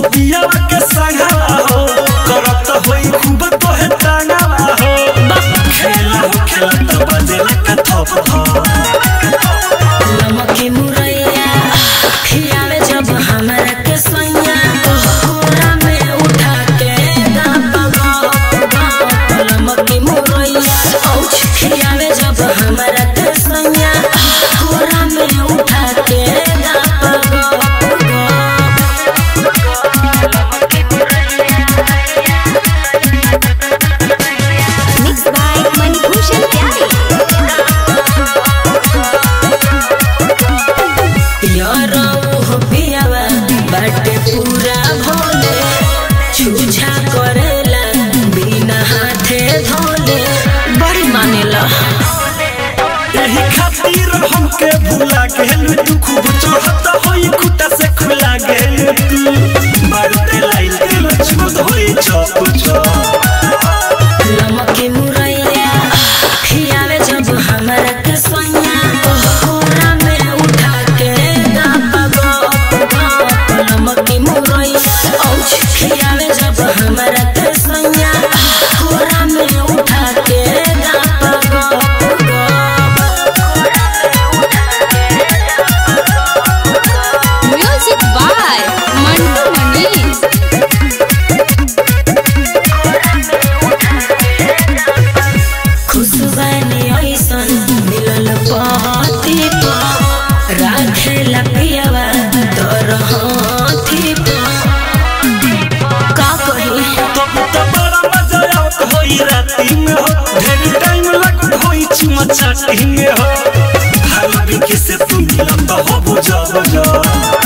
पियावा के संगवा हो करत होई खूब तोहे टांगवा हो खेला हो खेला तो बजे लगा थप लमकी मुरैया खियावे जब हमरा के सैया कोरा में उठा के दापगा लमकी मुरैया औछ खियावे जब हमरा के सैया कोरा में उठा के दापगा Mixed by Manibhushan Pyare. यारो हो पियावा बाटे पूरा भोले छुझा करेला बिना हाथे धोले बड़ी मानेला यही खातिर हमके भुला गेल तू खूब चढ़त होई कुटा से खुला गेल तू मारते लाइल दिल छुद होई चप चप लमकी मुरैया खियावे जब हमरा के सैया कोरा में उठा के दापगा लमकी मुरैया औछ खियावे जब हमरा के सैया कोरा में उठा के दापगा Music by Mantu Manish. खुशबानी ऐसन मिलल पहती राखेला पियावा तोर हाथी का कही तब तो बड़ा मजा आवत होई राती में हो ढेर टाइम लगत होई चुमा चाटी में हो भाभी के से तू मिलत हो बुझा बुझा